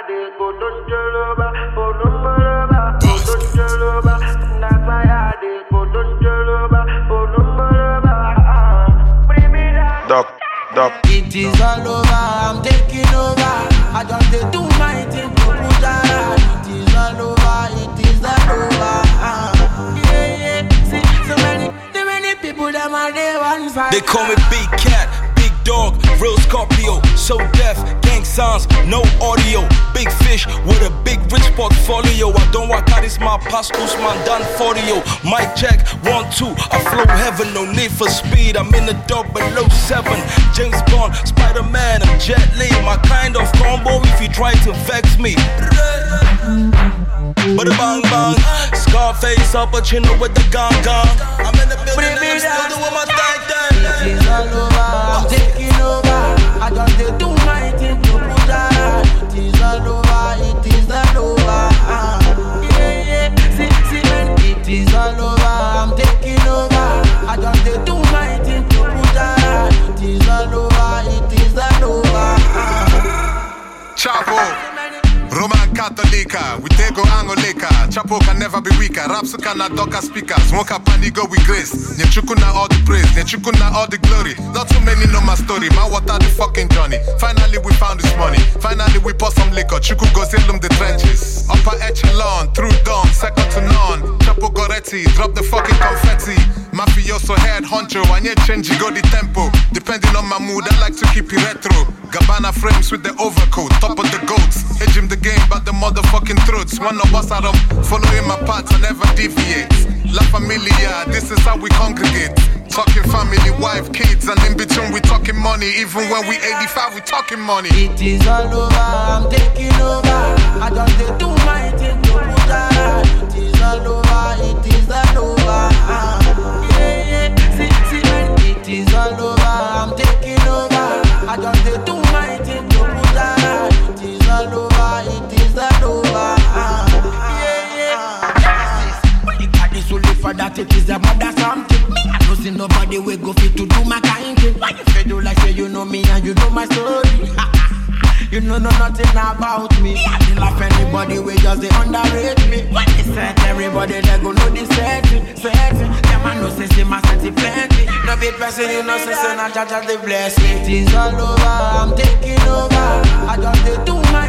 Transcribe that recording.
It is all over, I'm taking over. I just do my thing to put that. It is all over, it is all over. Yeah. See, so many people them are there one side. They call me Big Cat, Big Dog, Real Scorpio. So deaf, gang sounds, no audio. Big fish with a big rich portfolio. I don't walk out, it's my pastos, man, done 40. Mic check, 1, 2, I flow heaven, no need for speed. I'm in the dog below 7. James Bond, Spider-Man, and Jet Li. My kind of combo if you try to vex me. Bada bang bang, Scarface, Al Pacino with the gang gang. I'm in the building and I'm still doing my thing. It is all over, I'm taking over. I just do my thing to put that. It is all over, it is all over. Yeah. See, it is all over, I'm taking over. I just do my thing to put that. It is all over, it is all over. Chavo, Roman Catholica, we take go Angolika. Chapo can never be weaker. Raps can not dock speakers. Wonka panigo with grace. Nyechukuna all the praise, Nyechukuna all the glory. Not too many know my story. My water the fucking Johnny. Finally we found this money. Finally we pour some liquor. Chuku go Zilum the trenches. Upper echelon, through dawn, second to none. Chapo Goretti, drop the fucking confetti. Mafioso head honcho, and yet change go the tempo. Depending on my mood, I like to keep it retro. Gabbana frames with the overcoat, top of the goats. Hedge him the game, but the motherfucking throats. One of us are up, following my path, I never deviate. La Familia, this is how we congregate. Talking family, wife, kids, and in between we talking money. Even when we 85, we talking money. It is all over, I'm taking over. I just do my thing to put that. It is all over, it is all over. Yeah. See, it is all over, I'm taking over. I just do my thing to put that. It is all over, it is all over. But you got this only for that, it is a mother something. Me, I don't see nobody will go fit to do my kind thing. Why you feel like say you know me and you know my story? You know nothing about me. I don't laugh anybody we just they underrate me. When they set everybody they go know this setting. Them I know say my set it plenty. No big person you know say not judge they bless me. It is all over, I'm taking over. I just do my